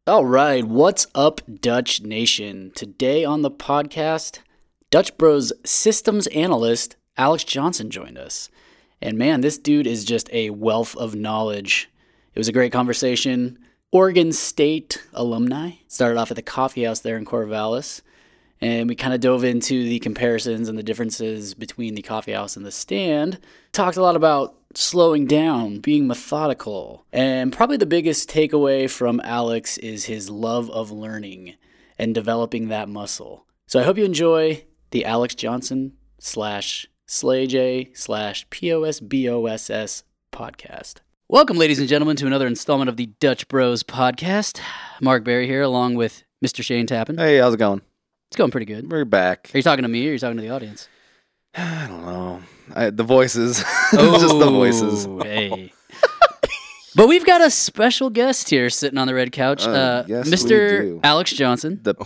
All right, what's up, Dutch Nation? Today on the podcast, Dutch Bros systems analyst Alex Johnson joined us. And man, this dude is just a wealth of knowledge. It was a great conversation. Oregon State alumni. Started off at the coffee house there in Corvallis. And we kind of dove into the comparisons and the differences between the coffee house and the stand. Talked a lot about slowing down, being methodical. And probably the biggest takeaway from Alex is his love of learning and developing that muscle. So I hope you enjoy the Alex Johnson / SlayJ / POSBOSS podcast. Welcome, ladies and gentlemen, to another installment of the Dutch Bros podcast. Mark Berry here, along with Mr. Shane Tappan. Hey, how's it going? It's going pretty good. We're back. Are you talking to me or are you talking to the audience? I don't know. The voices. Just the voices. Hey. But we've got a special guest here sitting on the red couch. Yes, Mr. we do. Alex Johnson. The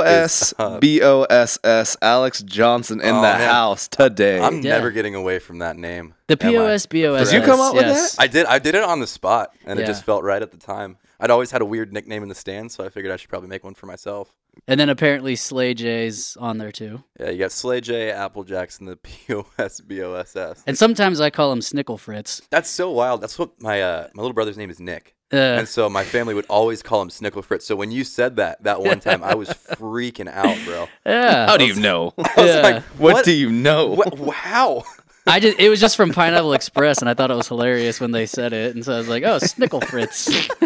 POSBOSS Alex Johnson in the house today. I'm never getting away from that name. The POSBOSS. Did you come up with that? I did it on the spot, and Yeah. it just felt right at the time. I'd always had a weird nickname in the stand, so I figured I should probably make one for myself. And then apparently Slay J's on there too. Yeah, you got Slay J, Apple Jacks, and the POSBOSS. And sometimes I call him Snickle Fritz. That's so wild. That's what my little brother's name is Nick. And so my family would always call him Snickle Fritz. So when you said that one time, I was freaking out, bro. Yeah. How do you know? I was like, What do you know? How? It was just from Pineapple Express, and I thought it was hilarious when they said it. And so I was like, oh, Snickle Fritz.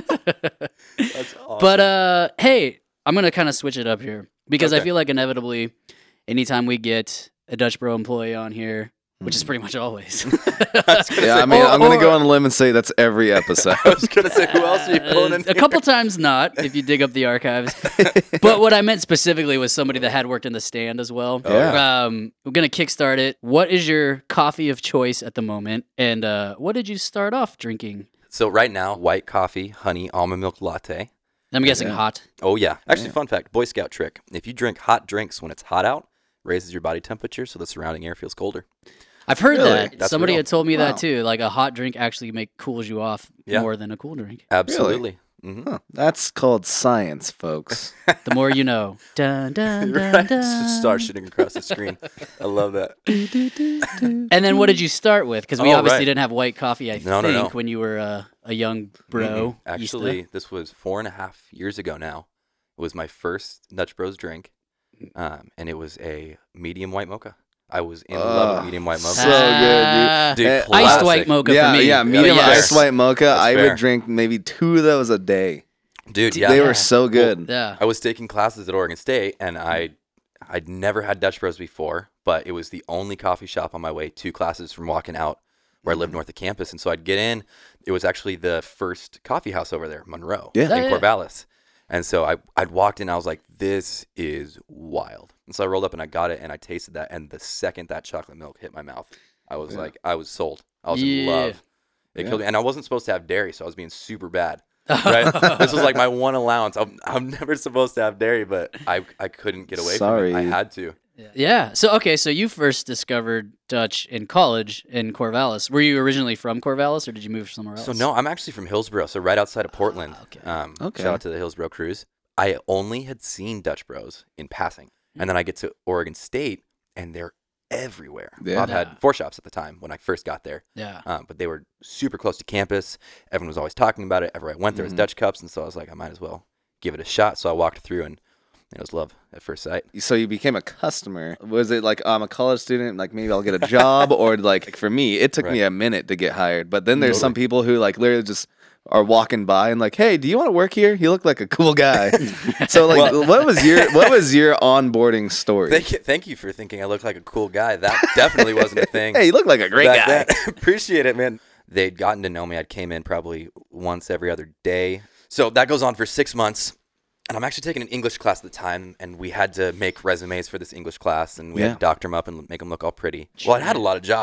That's awesome. But hey, I'm going to kind of switch it up here because I Okay. feel like inevitably anytime we get a Dutch Bro employee on here, which is pretty much always. Yeah, I mean, I'm going to go on a limb and say that's every episode. I was going to say, who else are you pulling in A couple times not, if you dig up the archives. But what I meant specifically was somebody that had worked in the stand as well. Yeah. We're going to kickstart it. What is your coffee of choice at the moment? And what did you start off drinking? So right now, white coffee, honey, almond milk latte. I'm guessing Yeah. hot. Oh, yeah. Actually, fun fact, Boy Scout trick. If you drink hot drinks when it's hot out, raises your body temperature so the surrounding air feels colder. I've heard Really? that. That's Somebody real. had told me Wow. that too. Like a hot drink actually cools you off Yeah. more than a cool drink. Absolutely. Mm-hmm. Huh, that's called science, folks. The more you know. Dun, dun, dun, Right. dun. Just start shooting across the screen. I love that. And then what did you start with? Because we Oh, obviously right. didn't have white coffee, I No, think, no. when you were a young bro. Actually, this was 4.5 years ago now. It was my first Dutch Bros drink, and it was a medium white mocha. I was in love with medium white mocha. So good, Dude, Eh, Iced classic. white mocha yeah, for me. yeah, medium Yeah, iced white mocha. That's I fair. would drink maybe 2 of those a day. Dude, yeah. They Yeah. were so good. Yeah. I was taking classes at Oregon State, and I'd never had Dutch Bros before, but it was the only coffee shop on my way to classes from walking out where I lived north of campus. And so I'd get in. It was actually the first coffee house over there, Monroe, Yeah. Oh, in yeah. Corvallis. And so I'd walked in, I was like, this is wild. And so I rolled up and I got it, and I tasted that. And the second that chocolate milk hit my mouth, I was like, I was sold. I was in Yeah. love. It killed me. And I wasn't supposed to have dairy, so I was being super bad. Right? This was like my one allowance. I'm never supposed to have dairy, but I couldn't get away from it. I Sorry. had to. Yeah. So you first discovered Dutch in college in Corvallis. Were you originally from Corvallis, or did you move somewhere else? So no, I'm actually from Hillsborough, so right outside of Portland. Okay. Okay. Shout out to the Hillsborough Cruise. I only had seen Dutch Bros in passing, and then I get to Oregon State, and they're everywhere. Yeah. Bob had 4 shops at the time when I first got there, Yeah. but they were super close to campus. Everyone was always talking about it. Everywhere I went, there was Dutch cups, and so I was like, I might as well give it a shot. So I walked through, and it was love at first sight. So you became a customer. Was it like I'm a college student, like maybe I'll get a job, or like for me, it took me Right. a minute to get hired. But then there's some people who like literally just are walking by and like, hey, do you want to work here? You look like a cool guy. So like, what was your onboarding story? Thank you for thinking I look like a cool guy. That definitely wasn't a thing. Hey, you look like a great back guy. then. Appreciate it, man. They'd gotten to know me. I came in probably once every other day. So that goes on for 6 months. And I'm actually taking an English class at the time, and we had to make resumes for this English class, and we had to doctor them up and make them look all pretty. Well, I had a lot of jobs,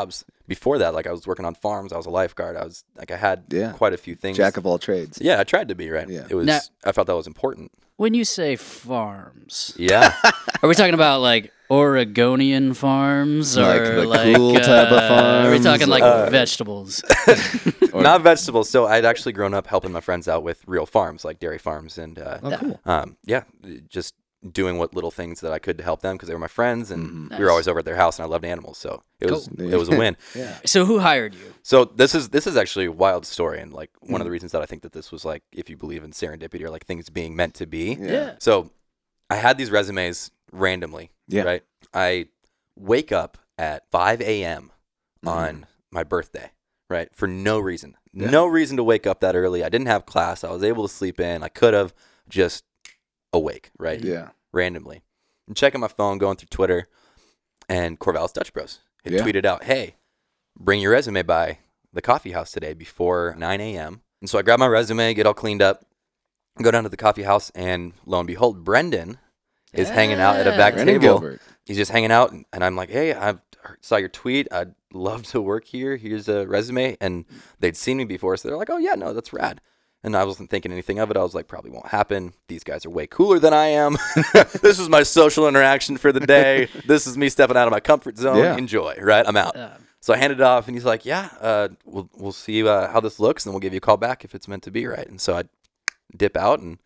before that, like I was working on farms. I was a lifeguard. I had quite a few things. Jack of all trades. Yeah, I tried to be, right? Yeah. It was. Now, I felt that was important. When you say farms, Yeah. are we talking about like Oregonian farms or Like the cool type of Are we farms? talking like vegetables? Not vegetables. So I'd actually grown up helping my friends out with real farms, like dairy farms, and cool. just doing what little things that I could to help them because they were my friends, and we were always over at their house, and I loved animals, so it was a win. So who hired you? So this is actually a wild story, and like one of the reasons that I think that this was like, if you believe in serendipity or like things being meant to be. Yeah. So I had these resumes randomly. Yeah. Right. I wake up at 5 a.m. on my birthday. Right. For no reason. Yeah. No reason to wake up that early. I didn't have class. I was able to sleep in. I could have just awake. Right. Yeah. Randomly. I'm checking my phone, going through Twitter, and Corvallis Dutch Bros had tweeted out, "Hey, bring your resume by the coffee house today before 9 a.m. And so I grab my resume, get all cleaned up, go down to the coffee house, and lo and behold, Brendan is hanging out at a back Brendan table. Gilbert. He's just hanging out, and I'm like, "Hey, I saw your tweet. I'd love to work here. Here's a resume." And they'd seen me before, so they're like, "Oh yeah, no, that's rad." And I wasn't thinking anything of it. I was like, probably won't happen. These guys are way cooler than I am. This is my social interaction for the day. This is me stepping out of my comfort zone. Yeah. Enjoy, right? I'm out. So I handed it off, and he's like, "Yeah, we'll see how this looks, and then we'll give you a call back if it's meant to be, right?" And so I dip out, and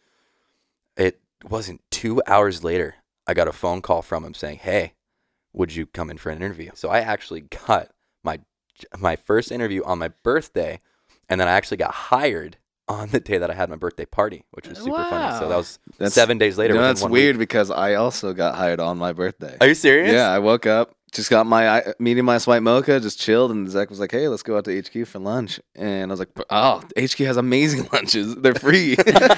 it wasn't 2 hours later, I got a phone call from him saying, "Hey, would you come in for an interview?" So I actually got my first interview on my birthday, and then I actually got hired on the day that I had my birthday party, which was super funny. So that was 7 days later. That's within 1 weird week. because I also got hired on my birthday. Are you serious? Yeah, I woke up, just got my medium ice white mocha, just chilled, and Zach was like, "Hey, let's go out to HQ for lunch." And I was like, "Oh, HQ has amazing lunches. They're free."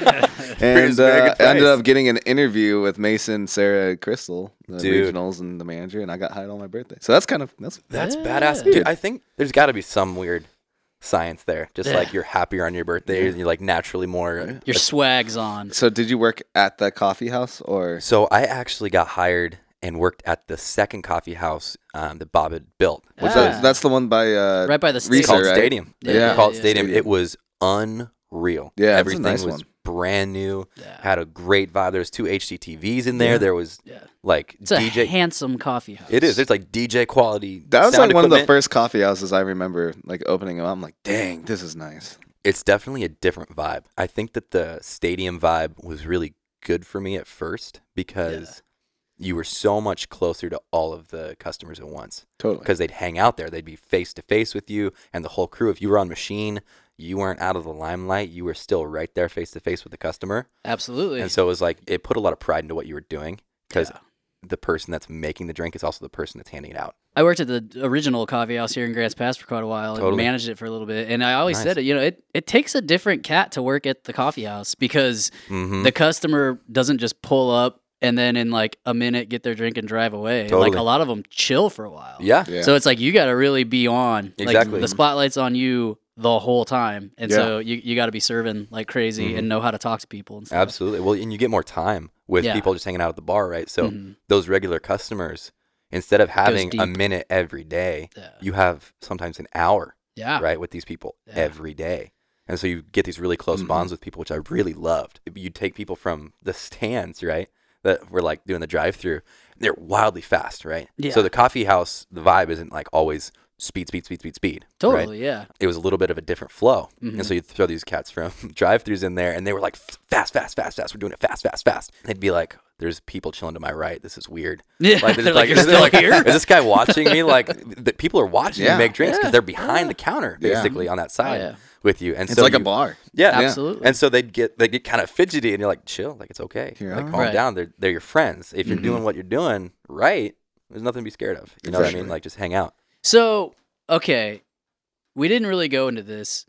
And I ended up getting an interview with Mason, Sarah, Crystal, the regionals, and the manager, and I got hired on my birthday. So that's badass. Dude, I think there's got to be some weird science there. Just like you're happier on your birthday, and you're like naturally more. Your swag's on. So did you work at the coffee house or? So I actually got hired and worked at the second coffee house that Bob had built. That's the one by right by the Reeser, Called right? Stadium. Yeah. Called Stadium. It was unreal. Yeah, everything it's a nice was one. brand new. Had a great vibe. There was 2 HDTVs in there. There was like It's DJ. a handsome coffee house. It is. It's like DJ quality. That was sound like one of the equipment. first coffee houses I remember like opening them. I'm like, dang, this is nice. It's definitely a different vibe. I think that the Stadium vibe was really good for me at first because you were so much closer to all of the customers at once. Totally. Because they'd hang out there. They'd be face to face with you and the whole crew. If you were on machine, you weren't out of the limelight. You were still right there face to face with the customer. Absolutely. And so it was like, it put a lot of pride into what you were doing because the person that's making the drink is also the person that's handing it out. I worked at the original coffee house here in Grants Pass for quite a while and managed it for a little bit. And I always said it, it takes a different cat to work at the coffee house because the customer doesn't just pull up and then in like a minute get their drink and drive away. Totally. Like a lot of them chill for a while. Yeah. So it's like you got to really be on. Exactly. Like the spotlight's on you the whole time. And so you got to be serving like crazy and know how to talk to people and stuff. Absolutely. Well, and you get more time with people just hanging out at the bar, right? So those regular customers, instead of having a minute every day, you have sometimes an hour, right, with these people every day. And so you get these really close bonds with people, which I really loved. You take people from the stands, right, that were like doing the drive-through. They're wildly fast, right? Yeah. So the coffee house, the vibe isn't like always speed. Totally, right? yeah. It was a little bit of a different flow. And so you'd throw these cats from drive-thrus in there, and they were like, fast. We're doing it fast. And they'd be like, there's people chilling to my right. This is weird. Yeah, Like, they're like, "You're still like, here?" Is this guy watching me? Like, the people are watching me make drinks because Yeah. they're behind the counter, basically, on that side with you. And It's so like a bar. Yeah, Absolutely. And so they get kind of fidgety, and you're like, chill, like it's okay. Yeah. Like calm Right. down. They're your friends. If you're doing what you're doing right, there's nothing to be scared of. You know what I mean? Exactly. Like just hang out. So, okay, we didn't really go into this.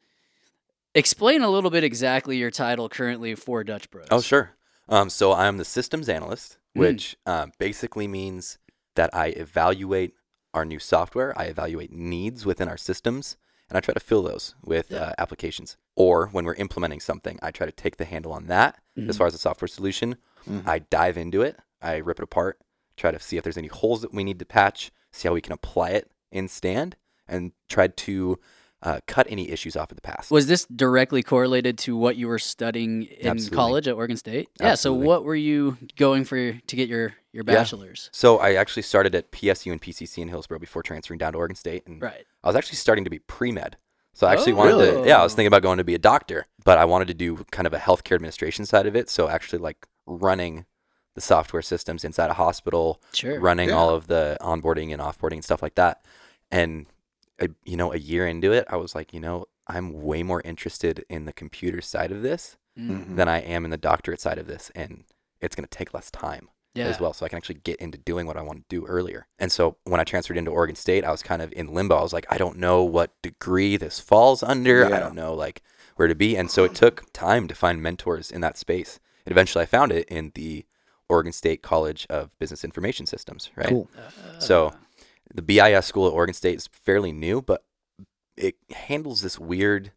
Explain a little bit exactly your title currently for Dutch Bros. Oh, sure. So I'm the systems analyst, which basically means that I evaluate our new software. I evaluate needs within our systems, and I try to fill those with applications. Or when we're implementing something, I try to take the handle on that as far as the software solution. I dive into it. I rip it apart, try to see if there's any holes that we need to patch, see how we can apply it in stand, and tried to cut any issues off of the past. Was this directly correlated to what you were studying in Absolutely. college at Oregon State? Absolutely. So what were you going for to get your bachelor's? So I actually started at PSU and PCC in Hillsborough before transferring down to Oregon State. And Right. I was actually starting to be pre-med. So I actually Oh. wanted Really? to, I was thinking about going to be a doctor, but I wanted to do kind of a healthcare administration side of it. So actually like running the software systems inside a hospital, Sure. running all of the onboarding and offboarding and stuff like that. And, a year into it, I was like, I'm way more interested in the computer side of this Mhm. than I am in the doctorate side of this. And it's going to take less time Yeah. as well. So I can actually get into doing what I want to do earlier. And so when I transferred into Oregon State, I was kind of in limbo. I was like, I don't know what degree this falls under. I Yeah. don't know like where to be. And so it took time to find mentors in that space. And eventually I found it in the Oregon State College of Business Information Systems, right? Cool. So the BIS school at Oregon State is fairly new, but it handles this weird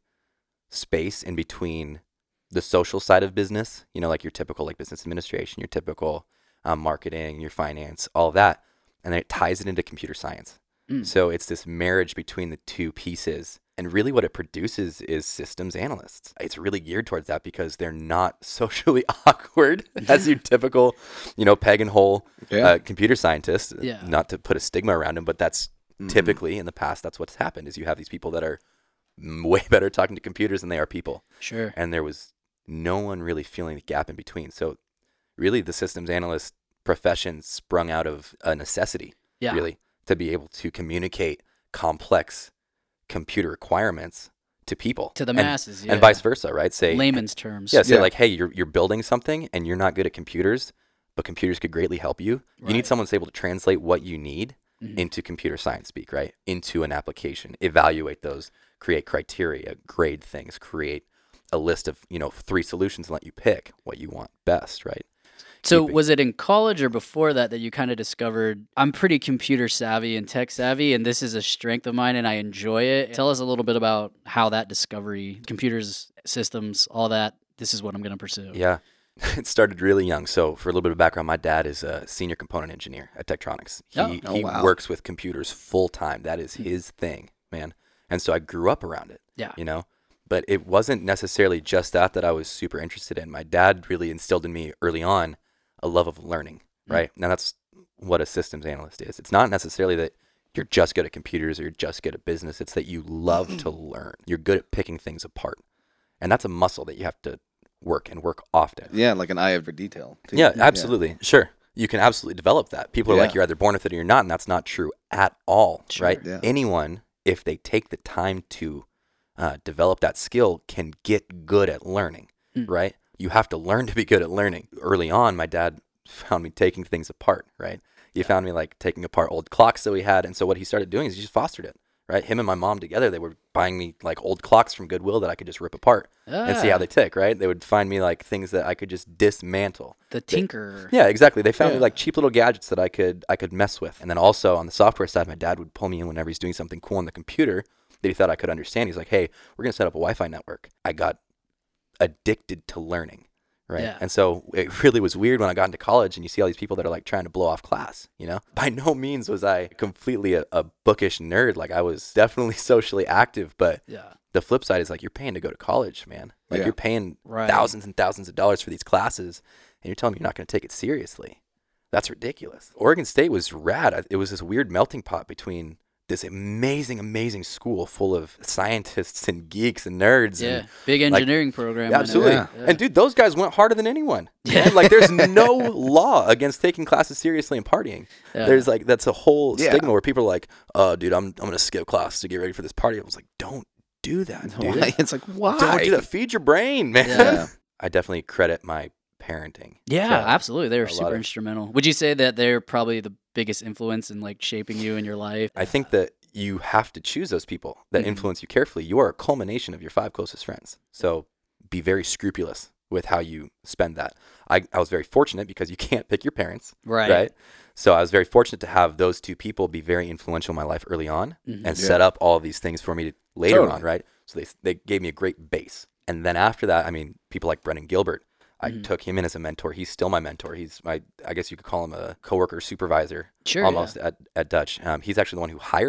space in between the social side of business, like your typical like business administration, your typical marketing, your finance, all of that. And then it ties it into computer science. So it's this marriage between the two pieces. And really what it produces is systems analysts. It's really geared towards that because they're not socially awkward as your typical, peg and hole computer scientist. Yeah. Not to put a stigma around them, but that's typically in the past, that's what's happened is you have these people that are way better talking to computers than they are people. Sure. And there was no one really feeling the gap in between. So really the systems analyst profession sprung out of a necessity, Yeah. really, to be able to communicate complex computer requirements to people. To the And- masses, yeah. And vice versa, right? Say, Layman's terms. yeah, say Yeah. like, hey, you're building something and you're not good at computers, but computers could greatly help you. You Right. need someone that's able to translate what you need into computer science speak, right? Into an application, evaluate those, create criteria, grade things, create a list of, 3 solutions and let you pick what you want best, right? So keeping- was it in college or before that you kind of discovered I'm pretty computer savvy and tech savvy, and this is a strength of mine and I enjoy it? Tell us a little bit about how that discovery, computers, systems, all that, this is what I'm going to pursue. Yeah. It started really young. So for a little bit of background, my dad is a senior component engineer at Tektronix. He Oh, wow. works with computers full time. That is his thing, man. And so I grew up around it. Yeah. But it wasn't necessarily just that I was super interested in. My dad really instilled in me early on a love of learning, right? Now that's what a systems analyst is. It's not necessarily that you're just good at computers or you're just good at business. It's that you love to learn. You're good at picking things apart. And that's a muscle that you have to work and work often. Yeah, like an eye for detail. too. Yeah, absolutely. Sure. You can absolutely develop that. People are like, Yeah. you're either born with it or you're not, and that's not true at all, Sure. right? Yeah. Anyone, if they take the time to develop that skill, can get good at learning, right? You have to learn to be good at learning. Early on, my dad found me taking things apart, right? He found me like taking apart old clocks that we had. And so what he started doing is he just fostered it, right? Him and my mom together, they were buying me like old clocks from Goodwill that I could just rip apart and see how they tick, right? They would find me like things that I could just dismantle. The tinker. Yeah, exactly. They found me Yeah. like cheap little gadgets that I could mess with. And then also on the software side, my dad would pull me in whenever he's doing something cool on the computer that he thought I could understand. He's like, hey, we're going to set up a Wi-Fi network. I got addicted to learning, right? Yeah. And so it really was weird when I got into college and you see all these people that are like trying to blow off class, By no means was I completely a bookish nerd. Like I was definitely socially active, but Yeah. the flip side is like you're paying to go to college, man. Like Yeah. you're paying Right. thousands and thousands of dollars for these classes and you're telling me you're not going to take it seriously. That's ridiculous. Oregon State was rad. It was this weird melting pot between this amazing school full of scientists and geeks and nerds. Yeah. And Big like- engineering program. yeah, absolutely. Yeah. And dude, those guys went harder than anyone. Yeah. Like there's no law against taking classes seriously and partying. Yeah. There's like, that's a whole Yeah. stigma where people are like, oh dude, I'm going to skip class to get ready for this party. I was like, don't do that, dude. Why? It's like, why? Don't do that. Feed your brain, man. Yeah. I definitely credit my parenting. Yeah, to absolutely. They were a lot super of- instrumental. Would you say that they're probably the biggest influence in like shaping you in your life? I think that you have to choose those people that influence you carefully. You are a culmination of your 5 closest friends. So be very scrupulous with how you spend that. I was very fortunate because you can't pick your parents. Right. So I was very fortunate to have those 2 people be very influential in my life early on and Yeah. set up all of these things for me later Totally. on, right? So they gave me a great base. And then after that, I mean, people like Brennan Gilbert, I took him in as a mentor. He's still my mentor. He's I guess you could call him a coworker supervisor Sure, almost at Dutch. He's actually the one who hired me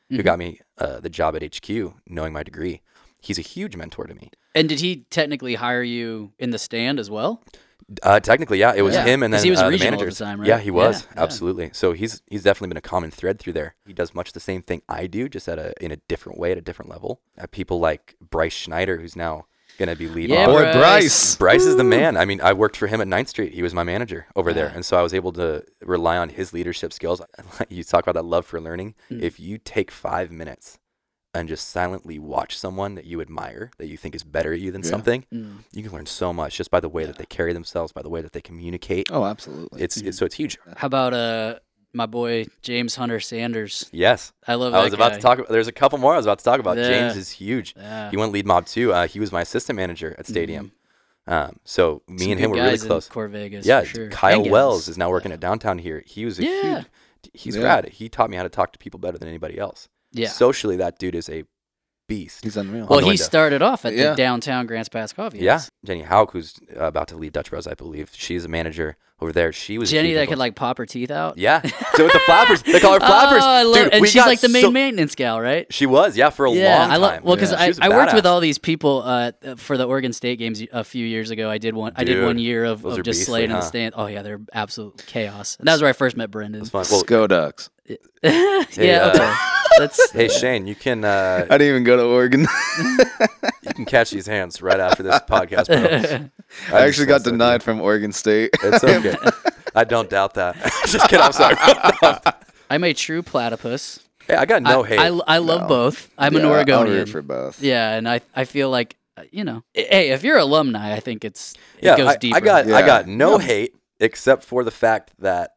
who got me the job at HQ, knowing my degree. He's a huge mentor to me. And did he technically hire you in the stand as well? Technically, yeah. It was him and then he was the regional managers. at the time, right? Yeah, he was. Yeah. Absolutely. So he's definitely been a common thread through there. He does much the same thing I do, just in a different way, at a different level. People like Bryce Schneider, who's now going to be lead Yeah, mob. Boy, Bryce. Bryce is the man. I mean, I worked for him at 9th Street. He was my manager over there. Yeah. And so I was able to rely on his leadership skills. You talk about that love for learning. If you take 5 minutes and just silently watch someone that you admire, that you think is better at you than something, you can learn so much just by the way that they carry themselves, by the way that they communicate. Oh, absolutely. So it's huge. How about my boy James Hunter Sanders? Yes. I love that I was about guy. to talk about, there's a couple more I was about to talk about. Yeah. James is huge. Yeah. He went lead mob too. He was my assistant manager at Stadium. So me Some and good him were really guys in close. Corp Vegas, Yeah, for sure. Kyle And gals. Wells is now working at downtown here. He was a Yeah. he's Yeah. rad. He taught me how to talk to people better than anybody else. Yeah. Socially, that dude is a beast. He's unreal. Well, the he window. started off at the Yeah. downtown Grants Pass Coffee Yeah. House. Jenny Hauk, who's about to leave Dutch Bros, I believe. She's a manager over there. She was a Jenny huge that influence. could like pop her teeth out. Yeah. So with the flappers, they call her flappers. Oh, I love, Dude, and we she's got like the main so- maintenance gal, right? She was, yeah, for a long Yeah, time. I love. Well, because Yeah. She was a I worked with badass. all these people for the Oregon State games a few years ago. I did one Dude, year of those are just beastly, slaying in the huh? stand. Oh yeah, they're absolute chaos. And that was where I first met Brendan. It's fun. Well, Skoducks. yeah, uh, okay. That's hey Shane, you can I didn't even go to Oregon. you can catch these hands right after this podcast, bro. I actually got denied from Oregon State. It's okay. I don't doubt that. Just kidding. I'm sorry. I'm a true platypus. Hey, I got no hate. I love No. both. I'm an Yeah, I'll Oregonian. root for both. Yeah, and I feel like hey, if you're alumni, I think it yeah, goes deeper. I got Yeah. no hate except for the fact that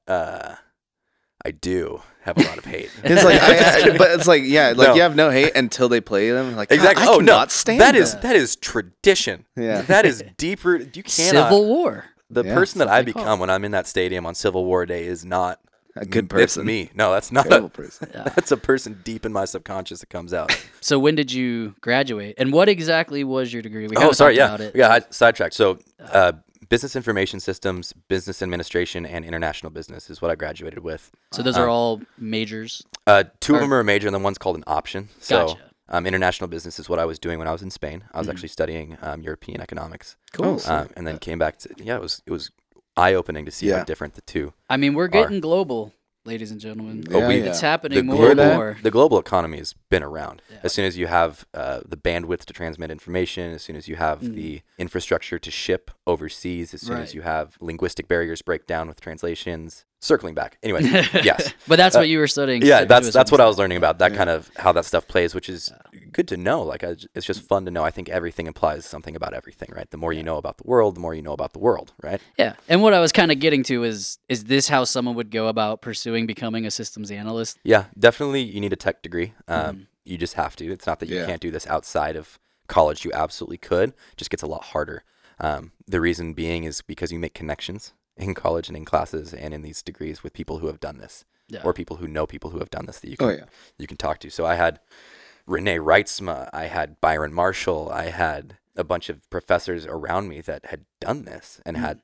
I do have a lot of hate. It's like, but it's like, yeah, like No. you have no hate until they play them. Like, Exactly. God, I Oh no, cannot stand that is tradition. Yeah. That is deep rooted. You cannot. Civil War. The Yeah, person that that's what I they call become when I'm in that stadium on Civil War Day is not a good It's person. me. No, that's not. Terrible person. That's a person deep in my subconscious that comes out. So when did you graduate, and what exactly was your degree? We Oh, kinda sorry. talked Yeah. about it. Yeah. I sidetracked. So, business information systems, business administration, and international business is what I graduated with. So those are all majors. Two of them are a major, and then one's called an option. So, Gotcha. international business is what I was doing when I was in Spain. I was actually studying European economics. Cool. And then came back to it was eye opening to see how Yeah. different the two. I mean, we're getting global, ladies and gentlemen. Yeah, yeah. It's happening The more and global, more. the global economy has been around. As soon as you have the bandwidth to transmit information, as soon as you have the infrastructure to ship overseas, as soon Right. as you have linguistic barriers break down with translations. Circling back. Anyway, yes. But that's what you were studying. Yeah, to a that's what certain I was learning about, that kind of how that stuff plays, which is good to know. Like, it's just fun to know. I think everything implies something about everything, right? The more you know about the world, the more you know about the world, right? Yeah, and what I was kind of getting to is this how someone would go about pursuing becoming a systems analyst? Yeah, definitely you need a tech degree. You just have to. It's not that you Yeah. can't do this outside of college. You absolutely could. It just gets a lot harder. The reason being is because you make connections in college and in classes and in these degrees with people who have done this, or people who know people who have done this that you can you can talk to. So I had Renee Reitzma, I had Byron Marshall, I had a bunch of professors around me that had done this and had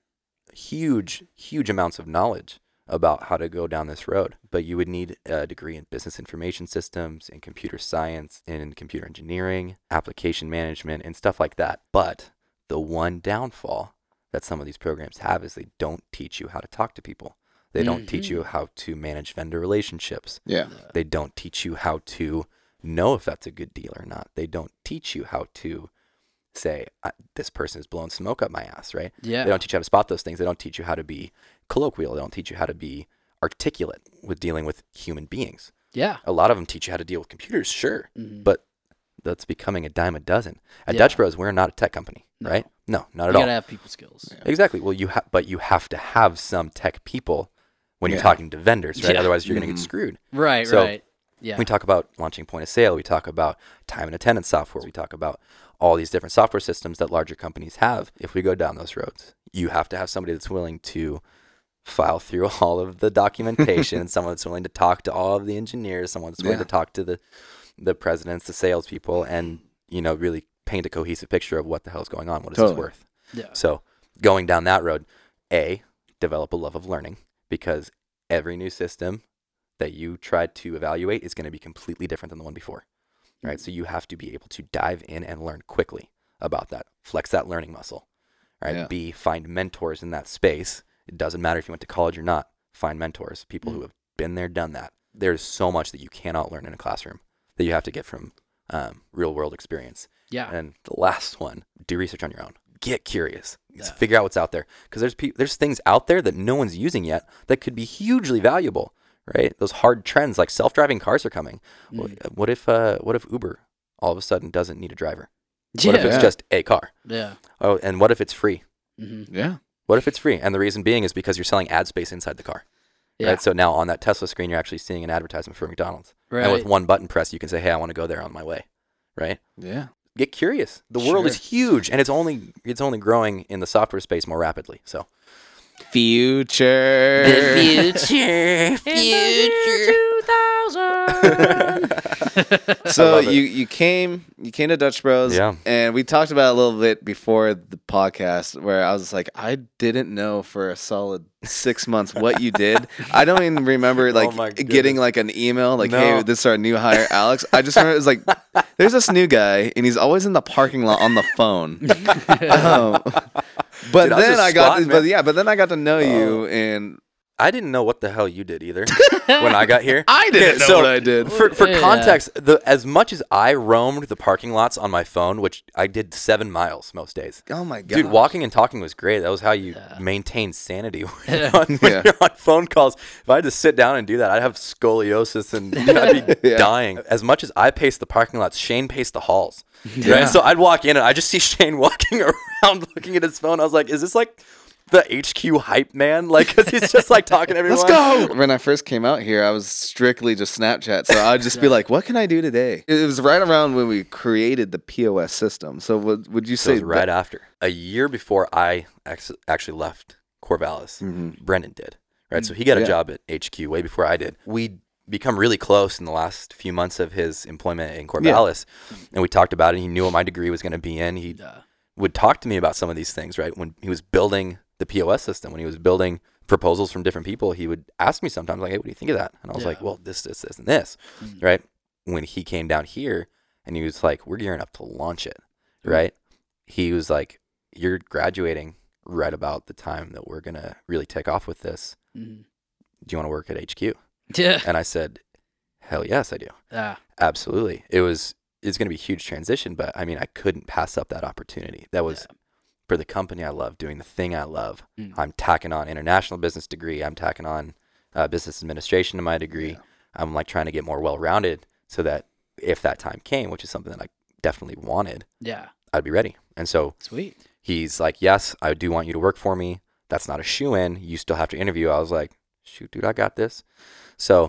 huge amounts of knowledge about how to go down this road. But you would need a degree in business information systems, in computer science, in computer engineering, application management, and stuff like that. But the one downfall that some of these programs have is they don't teach you how to talk to people. They don't teach you how to manage vendor relationships. Yeah. They don't teach you how to know if that's a good deal or not. They don't teach you how to say, this person is blowing smoke up my ass, right? Yeah. They don't teach you how to spot those things. They don't teach you how to be colloquial. They don't teach you how to be articulate with dealing with human beings. Yeah. A lot of them teach you how to deal with computers, sure, but that's becoming a dime a dozen. At Yeah. Dutch Bros, we're not a tech company, right? No, not You at all. gotta have people skills. Exactly. Well, but you have to have some tech people when you're Yeah. talking to vendors, right? Yeah. Otherwise, you're going to get screwed. Right. So, right. Yeah. We talk about launching point of sale. We talk about time and attendance software. We talk about all these different software systems that larger companies have. If we go down those roads, you have to have somebody that's willing to file through all of the documentation, someone that's willing to talk to all of the engineers, someone that's willing to talk to the presidents, the salespeople, and really paint a cohesive picture of what the hell is going on. What is this worth? Yeah. So going down that road, develop a love of learning, because every new system that you tried to evaluate is going to be completely different than the one before, right? So you have to be able to dive in and learn quickly about that, flex that learning muscle, right? Yeah. B, find mentors in that space. It doesn't matter if you went to college or not. Find mentors, people who have been there, done that. There's so much that you cannot learn in a classroom that you have to get from real world experience. Yeah. And the last one, do research on your own. Get curious. Just figure out what's out there. Because there's things out there that no one's using yet that could be hugely valuable, right? Those hard trends like self-driving cars are coming. Well, what if Uber all of a sudden doesn't need a driver? What if it's just a car? Yeah. Oh, and what if it's free? Yeah. What if it's free? And the reason being is because you're selling ad space inside the car. Yeah. Right? So now on that Tesla screen, you're actually seeing an advertisement for McDonald's. Right. And with one button press, you can say, hey, I want to go there on my way. Right? Yeah. Get curious. The world is huge, and it's only growing in the software space more rapidly. So, Future. future. 2000. So you came to Dutch Bros. Yeah. And we talked about it a little bit before the podcast where I was like, I didn't know for a solid 6 months what you did. I don't even remember getting like an email like, hey, this is our new hire, Alex. I just remember it was like, there's this new guy and he's always in the parking lot on the phone. But then I got to know you, and I didn't know what the hell you did either when I got here. I didn't know what I did. For context, as much as I roamed the parking lots on my phone, which I did 7 miles most days. Oh my god, dude! Walking and talking was great. That was how you maintain sanity when you're on phone calls. If I had to sit down and do that, I'd have scoliosis and I'd be dying. As much as I paced the parking lots, Shane paced the halls. Yeah. Right? So I'd walk in and I just see Shane walking around looking at his phone. I was like, is this like the HQ hype man? Like, cause he's just like talking to everyone. Let's go. When I first came out here, I was strictly just Snapchat. So I'd just be like, what can I do today? It was right around when we created the POS system. So would you say it was right after, a year before I actually left Corvallis, Brendan did, right? So he got a job at HQ way before I did. We become really close in the last few months of his employment in Corvallis. And we talked about it. He knew what my degree was going to be in. He would talk to me about some of these things, right? When he was building the POS system, when he was building proposals from different people, he would ask me sometimes like, hey, what do you think of that? And I was like, well, this, and this, right? When he came down here and he was like, we're gearing up to launch it, right? He was like, you're graduating right about the time that we're going to really take off with this. Do you want to work at HQ? Yeah. And I said, hell yes, I do. Absolutely. It's going to be a huge transition, but I mean, I couldn't pass up that opportunity. That was for the company I love, doing the thing I love. I'm tacking on international business degree. I'm tacking on business administration to my degree. I'm like trying to get more well-rounded so that if that time came, which is something that I definitely wanted, I'd be ready. And so sweet. He's like, yes, I do want you to work for me. That's not a shoe-in. You still have to interview. I was like, shoot, dude, I got this. So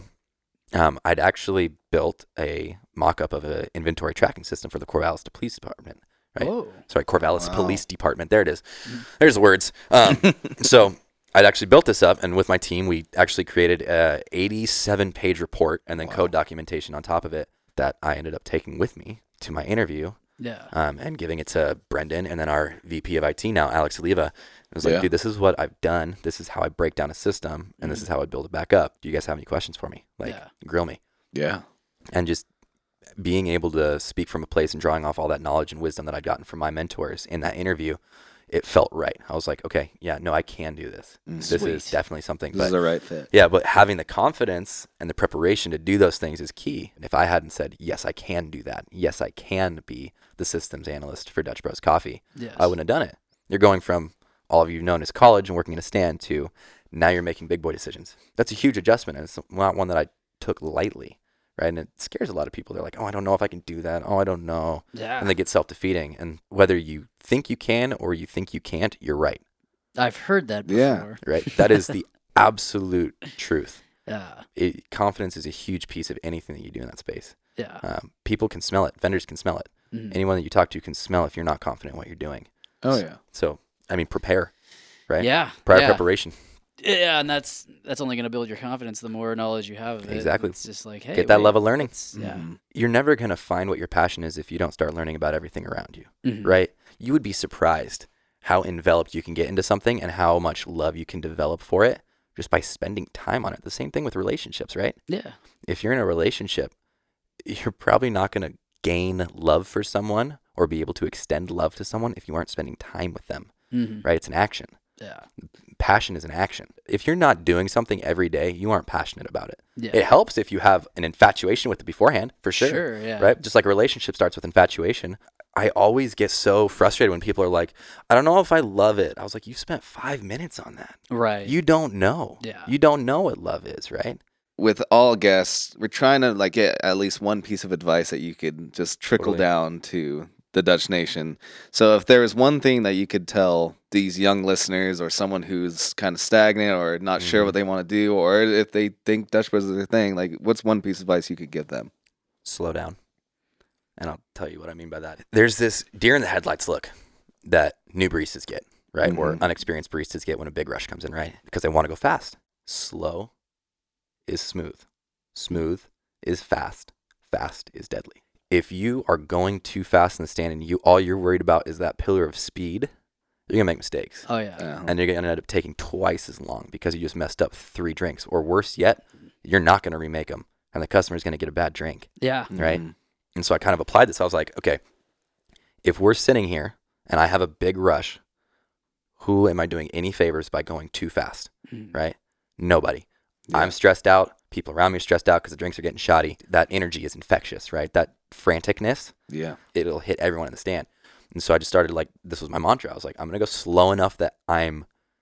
I'd actually built a mock-up of an inventory tracking system for the Corvallis Police Department, right? Whoa. Sorry, Corvallis Police Department. There it is. There's the words. So I'd actually built this up, and with my team, we actually created a 87-page report and then code documentation on top of it that I ended up taking with me to my interview. And giving it to Brendan and then our VP of IT now, Alex Oliva. I was like, dude, this is what I've done. This is how I break down a system, and this is how I build it back up. Do you guys have any questions for me? Like, grill me. Yeah. And just being able to speak from a place and drawing off all that knowledge and wisdom that I'd gotten from my mentors in that interview, it felt right. I was like, okay, I can do this. This is definitely something. This is the right fit. Yeah, but having the confidence and the preparation to do those things is key. And if I hadn't said, yes, I can do that. Yes, I can be the systems analyst for Dutch Bros Coffee. I wouldn't have done it. You're going from all of you known as college and working in a stand to now you're making big boy decisions. That's a huge adjustment, and it's not one that I took lightly, right? And it scares a lot of people. They're like, oh, I don't know if I can do that. Oh, I don't know. And they get self-defeating. And whether you think you can or you think you can't, you're right. I've heard that before. Right? That is the absolute truth. Yeah. Confidence is a huge piece of anything that you do in that space. Yeah. People can smell it. Vendors can smell it. Anyone that you talk to can smell if you're not confident in what you're doing. Oh, yeah. So, I mean, prepare, right? Yeah. Prior preparation. Yeah, and that's only going to build your confidence the more knowledge you have of it. Exactly. It's just like, hey, get that level of learning. You're never going to find what your passion is if you don't start learning about everything around you, right? You would be surprised how enveloped you can get into something and how much love you can develop for it just by spending time on it. The same thing with relationships, right? Yeah. If you're in a relationship, you're probably not going to gain love for someone or be able to extend love to someone if you aren't spending time with them, right? It's an action. Yeah. Passion is an action. If you're not doing something every day, you aren't passionate about it. Yeah. It helps if you have an infatuation with it beforehand, for sure. Sure, yeah. Right? Just like a relationship starts with infatuation. I always get so frustrated when people are like, I don't know if I love it. I was like, you spent 5 minutes on that. Right. You don't know. Yeah. You don't know what love is, right? With all guests, we're trying to like get at least one piece of advice that you could just trickle Totally. down to the Dutch Nation. So if there was one thing that you could tell these young listeners or someone who's kind of stagnant or not sure what they want to do, or if they think Dutch Bros is their thing, like what's one piece of advice you could give them? Slow down. And I'll tell you what I mean by that. There's this deer in the headlights look that new baristas get, right? Or unexperienced baristas get when a big rush comes in, right? Because they want to go fast. Slow is smooth. Smooth is fast. Fast is deadly. If you are going too fast in the stand and all you're worried about is that pillar of speed, you're going to make mistakes. Oh, yeah. And you're going to end up taking twice as long because you just messed up 3 drinks. Or worse yet, you're not going to remake them. And the customer's going to get a bad drink, Yeah. right? And so I kind of applied this. I was like, okay, if we're sitting here and I have a big rush, who am I doing any favors by going too fast, right? Nobody. Yeah. I'm stressed out. People around me are stressed out because the drinks are getting shoddy. That energy is infectious, right? That franticness, Yeah. it'll hit everyone in the stand. And so I just started like, this was my mantra. I was like, I'm going to go slow enough that I'm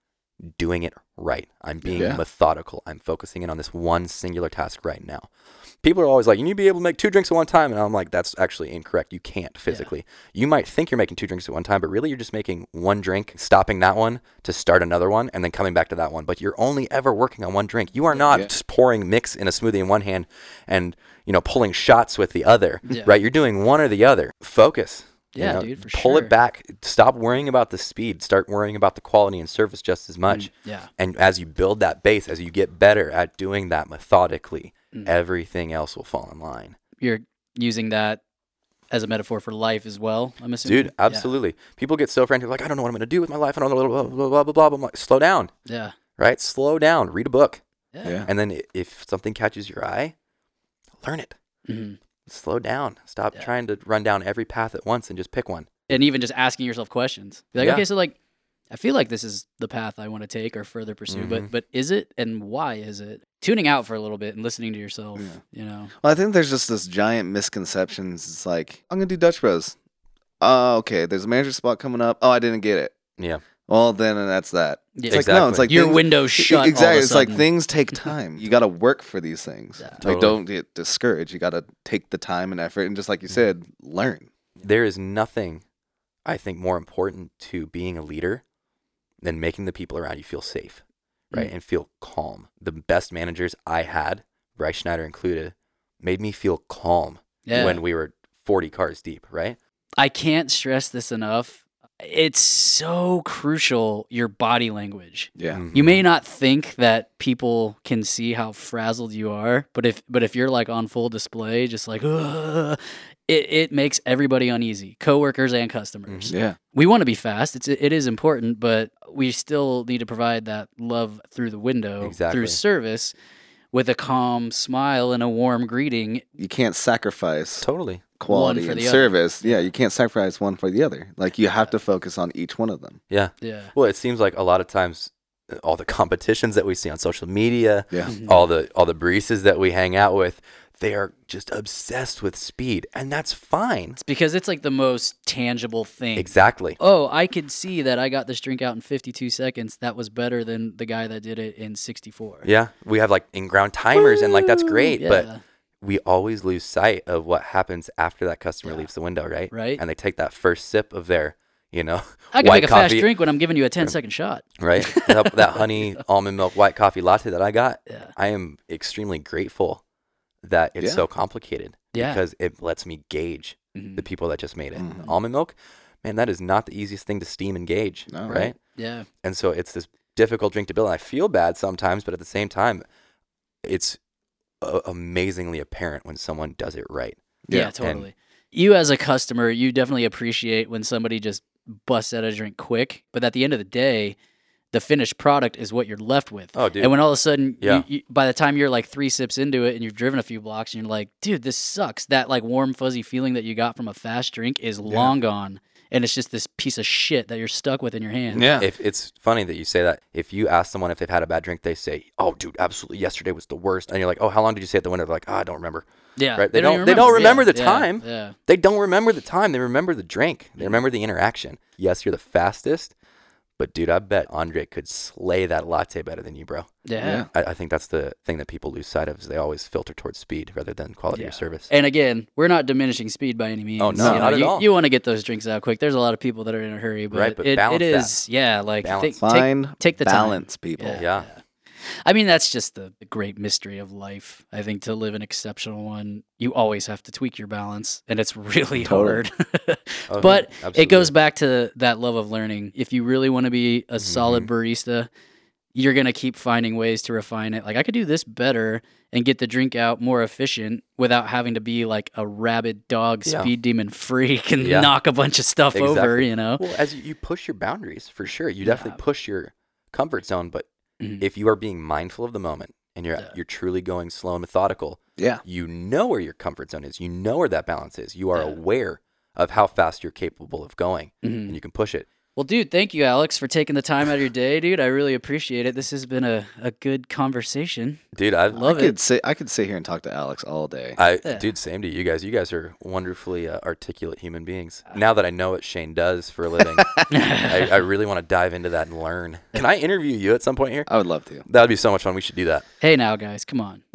doing it right. I'm being methodical. I'm focusing in on this one singular task right now. People are always like, you need to be able to make 2 drinks at one time. And I'm like, that's actually incorrect. You can't physically. You might think you're making 2 drinks at one time, but really you're just making one drink, stopping that one to start another one, and then coming back to that one. But you're only ever working on one drink. You are not just pouring mix in a smoothie in one hand and, pulling shots with the other, right? You're doing one or the other. Focus. Yeah, dude, for pull sure. it back. Stop worrying about the speed. Start worrying about the quality and service just as much. Yeah. And as you build that base, as you get better at doing that methodically, everything else will fall in line. You're using that as a metaphor for life as well, I'm assuming? Dude, absolutely. People get so frantic, like, I don't know what I'm going to do with my life. I don't know, blah, blah, blah, blah, blah. I'm like, slow down, Yeah. right? Slow down. Read a book. Yeah. And then if something catches your eye, learn it. Mm-hmm. Slow down. Stop trying to run down every path at once and just pick one. And even just asking yourself questions. Be like, Yeah. okay, so like, I feel like this is the path I want to take or further pursue, but is it, and why is it? Tuning out for a little bit and listening to yourself, Well, I think there's just this giant misconceptions. It's like, I'm going to do Dutch Bros. Oh, okay. There's a manager spot coming up. Oh, I didn't get it. Yeah. Well, then that's that. Yeah. It's like, no, it's like Your things- window's shut. Exactly. all of a It's like sudden. things take time. You got to work for these things. Yeah. Like, Totally. don't get discouraged. You got to take the time and effort. And just like you said, learn. There is nothing, I think, more important to being a leader than making the people around you feel safe, right? And feel calm. The best managers I had, Bryce Schneider included, made me feel calm when we were 40 cars deep, right? I can't stress this enough. It's so crucial, your body language. Yeah. You may not think that people can see how frazzled you are, but if you're like on full display, just like, it makes everybody uneasy, coworkers and customers. Yeah. We want to be fast. It is important, but we still need to provide that love through the window, Exactly. through service, with a calm smile and a warm greeting. You can't sacrifice Totally. quality One for and the other. service. Yeah. You can't sacrifice one for the other. Like, you have to focus on each one of them. Yeah. Yeah. Well, it seems like a lot of times all the competitions that we see on social media, Yeah. all the baristas that we hang out with, they are just obsessed with speed, and that's fine. It's because it's like the most tangible thing. Exactly. Oh, I could see that I got this drink out in 52 seconds. That was better than the guy that did it in 64. Yeah, we have like in-ground timers, and like that's great, Yeah. but we always lose sight of what happens after that customer leaves the window, right? Right. And they take that first sip of their, I can white make a fast coffee, drink when I'm giving you a 10-second shot. right? that honey almond milk white coffee latte that I got. Yeah. I am extremely grateful that it's Yeah. so complicated Yeah. because it lets me gauge the people that just made it. Almond milk, man, that is not the easiest thing to steam and gauge, No. right? Yeah. And so it's this difficult drink to build. And I feel bad sometimes, but at the same time, it's amazingly apparent when someone does it right. Yeah, totally. You as a customer, you definitely appreciate when somebody just busts out a drink quick. But at the end of the day, the finished product is what you're left with. Oh, dude. And when all of a sudden, Yeah. you, by the time you're like 3 sips into it and you've driven a few blocks and you're like, dude, this sucks. That like warm, fuzzy feeling that you got from a fast drink is long gone. And it's just this piece of shit that you're stuck with in your hand. Yeah. If it's funny that you say that. If you ask someone if they've had a bad drink, they say, "Oh, dude, absolutely, yesterday was the worst." And you're like, "Oh, how long did you stay at the window?" They're like, "Oh, I don't remember." Yeah. Right? They don't remember the time. Yeah. They don't remember the time. They remember the drink. They remember the interaction. Yes, you're the fastest, but dude, I bet Andre could slay that latte better than you, bro. Yeah. I think that's the thing that people lose sight of is they always filter towards speed rather than quality of service. And again, we're not diminishing speed by any means. Oh, no, not at all. You want to get those drinks out quick. There's a lot of people that are in a hurry, but, Right, but it balance is, yeah, like Balance. Find take the balance, time. people. Yeah. I mean, that's just the great mystery of life. I think to live an exceptional one, you always have to tweak your balance, and it's really Totally. hard. Oh, But absolutely. it goes back to that love of learning. If you really want to be a solid barista, you're going to keep finding ways to refine it. Like, I could do this better and get the drink out more efficient without having to be like a rabid dog speed demon freak and knock a bunch of stuff over, you know? Well, as you push your boundaries, for sure. You definitely push your comfort zone, but if you are being mindful of the moment and you're truly going slow and methodical, you know where your comfort zone is. You know where that balance is. You are aware of how fast you're capable of going, and you can push it. Well, dude, thank you, Alex, for taking the time out of your day, dude. I really appreciate it. This has been a good conversation. Dude, I Love it. I could sit here and talk to Alex all day. Dude, same to you guys. You guys are wonderfully articulate human beings. Now that I know what Shane does for a living, I really want to dive into that and learn. Can I interview you at some point here? I would love to. That would be so much fun. We should do that. Hey, now, guys, come on.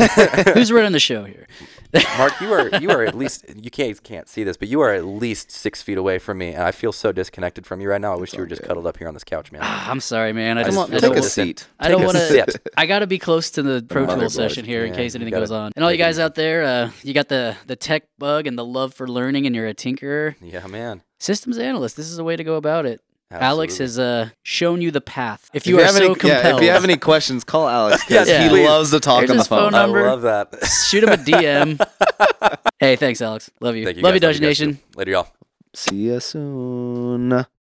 Who's running the show here? Mark, you are at least, you can't see this, but you are at least 6 feet away from me, and I feel so disconnected from you right now. I wish you were just cuddled up here on this couch, man. I'm sorry, man. I Come just on, I Take don't a want- seat. I don't Take a want to. sit. I got to be close to the Pro Tool motherboard. session here in Yeah, case you anything gotta goes on. And all you take it guys easy. out there, you got the tech bug and the love for learning, and you're a tinkerer. Yeah, man. Systems analyst. This is a way to go about it. Alex Absolutely. has shown you the path. If If you are have so any, compelled, if you have any questions, call Alex. 'Cause Yes, he please. loves to talk Here's on the his phone phone. number. I love that. shoot him a DM. Hey, thanks, Alex. Love you. Thank you Love guys. you, Dodge guys too. Nation. Later, y'all. See you soon.